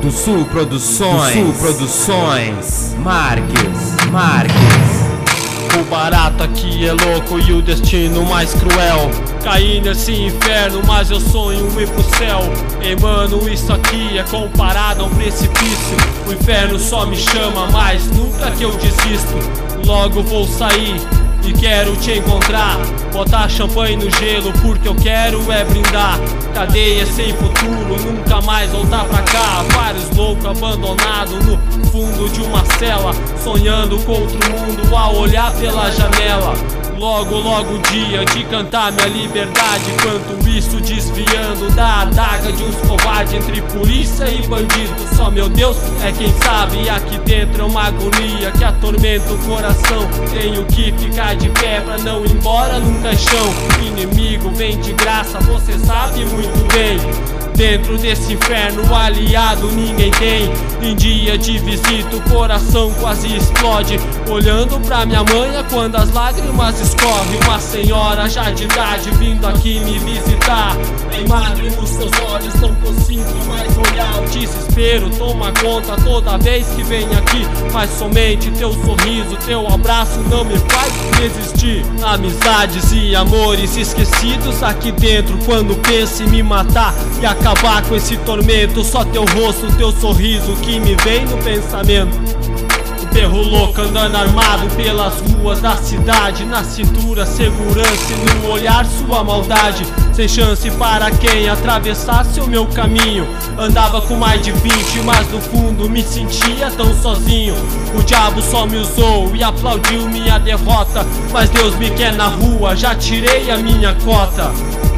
Do Sul Produções, Marques. O barato aqui é louco e o destino mais cruel. Caí nesse inferno, mas eu sonho ir pro céu. Ei mano, isso aqui é comparado a um precipício. O inferno só me chama, mas nunca que eu desisto. Logo vou sair e quero te encontrar. Botar champanhe no gelo porque eu quero é brindar. Cadeia sem futuro, nunca mais voltar pra cá. Vários loucos abandonados no fundo de uma cela, sonhando com outro mundo ao olhar pela janela. Logo o dia de cantar minha liberdade. Enquanto isso desviando da adaga de uns covardes entre polícia e bandido. Só meu Deus é quem sabe. E aqui dentro é uma agonia que atormenta o coração. Tenho que ficar de pé pra não ir embora num caixão. Inimigo vem de graça, você sabe muito bem. Dentro desse inferno aliado ninguém tem. Em dia de visita o coração quase explode. Olhando pra minha mãe é quando as lágrimas escorrem. Uma senhora já de idade vindo aqui me visitar. Em madre nos seus olhos não consigo mais olhar. O desespero toma conta toda vez que vem aqui. Mas somente teu sorriso, teu abraço não me faz resistir. Amizades e amores esquecidos aqui dentro. Quando penso em me matar e acabar com esse tormento, só teu rosto, teu sorriso que me vem no pensamento. O perro louco andando armado pelas ruas da cidade. Na cintura segurança e no olhar sua maldade. Sem chance para quem atravessasse o meu caminho. Andava com mais de 20, mas no fundo me sentia tão sozinho. O diabo só me usou e aplaudiu minha derrota. Mas Deus me quer na rua, já tirei a minha cota.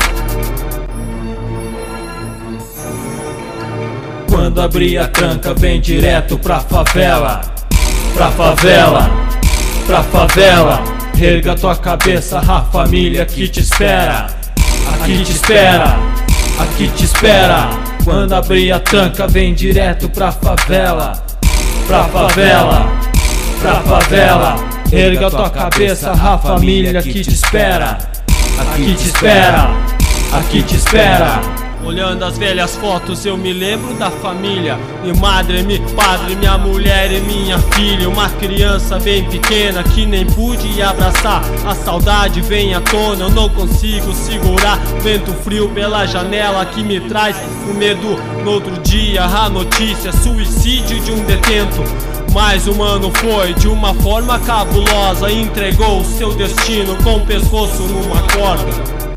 Quando abri a tranca, vem direto pra favela. Pra favela, pra favela. Erga tua cabeça, a família que te espera. Aqui te espera, aqui te espera. Quando abri a tranca, vem direto pra favela. Pra favela, pra favela. Erga tua cabeça, a família que te espera. Aqui te espera, aqui te espera. Olhando as velhas fotos eu me lembro da família. Minha madre, meu padre, minha mulher e minha filha. Uma criança bem pequena que nem pude abraçar. A saudade vem à tona, eu não consigo segurar. Vento frio pela janela que me traz o medo. No outro dia a notícia, suicídio de um detento. Mas o mano foi de uma forma cabulosa. Entregou o seu destino com o pescoço numa corda.